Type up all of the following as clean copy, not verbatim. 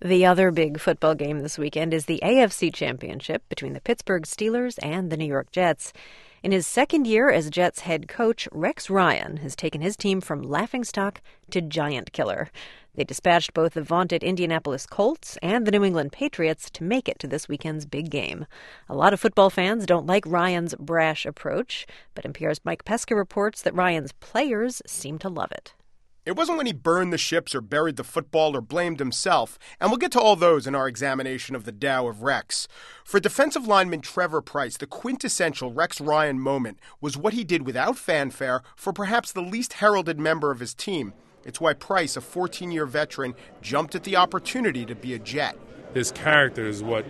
The other big football game this weekend is the AFC Championship between the Pittsburgh Steelers and the New York Jets. In his second year as Jets head coach, Rex Ryan has taken his team from laughingstock to giant killer. They dispatched both the vaunted Indianapolis Colts and the New England Patriots to make it to this weekend's big game. A lot of football fans don't like Ryan's brash approach, but NPR's Mike Pesca reports that Ryan's players seem to love it. It wasn't when he burned the ships or buried the football or blamed himself, and we'll get to all those in our examination of the Tao of Rex. For defensive lineman Trevor Pryce, the quintessential Rex Ryan moment was what he did without fanfare for perhaps the least heralded member of his team. It's why Pryce, a 14-year veteran, jumped at the opportunity to be a Jet. His character is what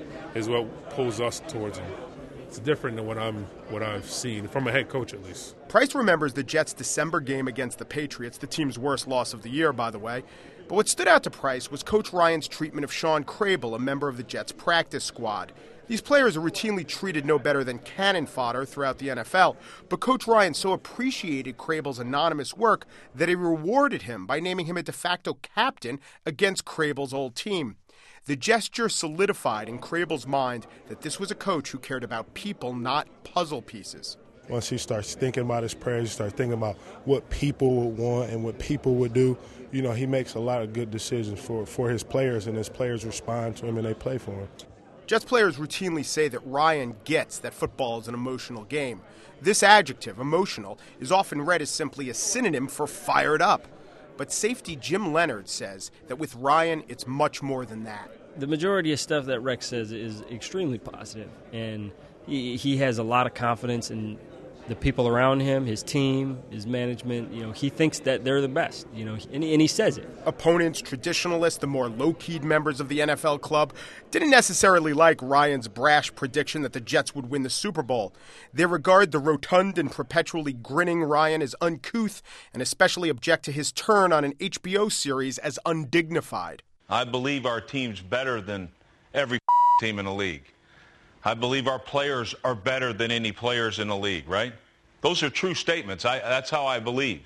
pulls us towards him. It's different than what I've seen, from a head coach at least. Pryce remembers the Jets' December game against the Patriots, the team's worst loss of the year, by the way. But what stood out to Pryce was Coach Ryan's treatment of Shawn Crable, a member of the Jets' practice squad. These players are routinely treated no better than cannon fodder throughout the NFL, but Coach Ryan so appreciated Crable's anonymous work that he rewarded him by naming him a de facto captain against Crable's old team. The gesture solidified in Crable's mind that this was a coach who cared about people, not puzzle pieces. Once he starts thinking about his prayers, he starts thinking about what people would want and what people would do, he makes a lot of good decisions for his players, and his players respond to him and they play for him. Jets players routinely say that Ryan gets that football is an emotional game. This adjective, emotional, is often read as simply a synonym for fired up. But safety Jim Leonard says that with Ryan, it's much more than that. The majority of stuff that Rex says is extremely positive, and he has a lot of confidence in the people around him, his team, his management. He thinks that they're the best, and he says it. Opponents, traditionalists, the more low-keyed members of the NFL club didn't necessarily like Ryan's brash prediction that the Jets would win the Super Bowl. They regard the rotund and perpetually grinning Ryan as uncouth and especially object to his turn on an HBO series as undignified. I believe our team's better than every team in the league. I believe our players are better than any players in the league, right? Those are true statements. That's how I believe.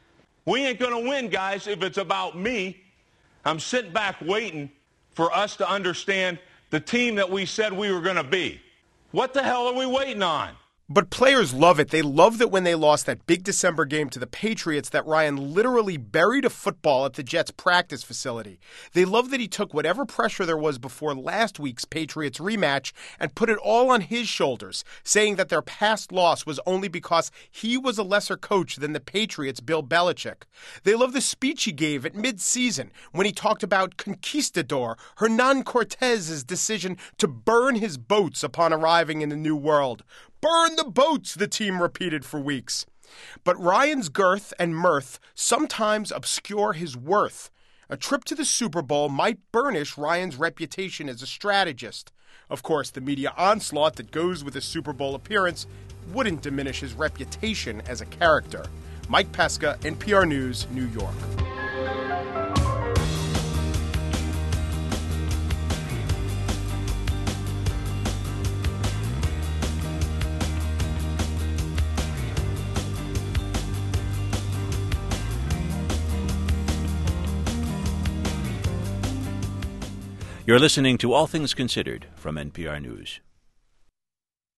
We ain't going to win, guys, if it's about me. I'm sitting back waiting for us to understand the team that we said we were going to be. What the hell are we waiting on? But players love it. They love that when they lost that big December game to the Patriots that Ryan literally buried a football at the Jets' practice facility. They love that he took whatever pressure there was before last week's Patriots rematch and put it all on his shoulders, saying that their past loss was only because he was a lesser coach than the Patriots' Bill Belichick. They love the speech he gave at mid-season when he talked about Conquistador, Hernan Cortez's decision to burn his boats upon arriving in the New World. Burn the boats, the team repeated for weeks. But Ryan's girth and mirth sometimes obscure his worth. A trip to the Super Bowl might burnish Ryan's reputation as a strategist. Of course, the media onslaught that goes with a Super Bowl appearance wouldn't diminish his reputation as a character. Mike Pesca, NPR News, New York. You're listening to All Things Considered from NPR News.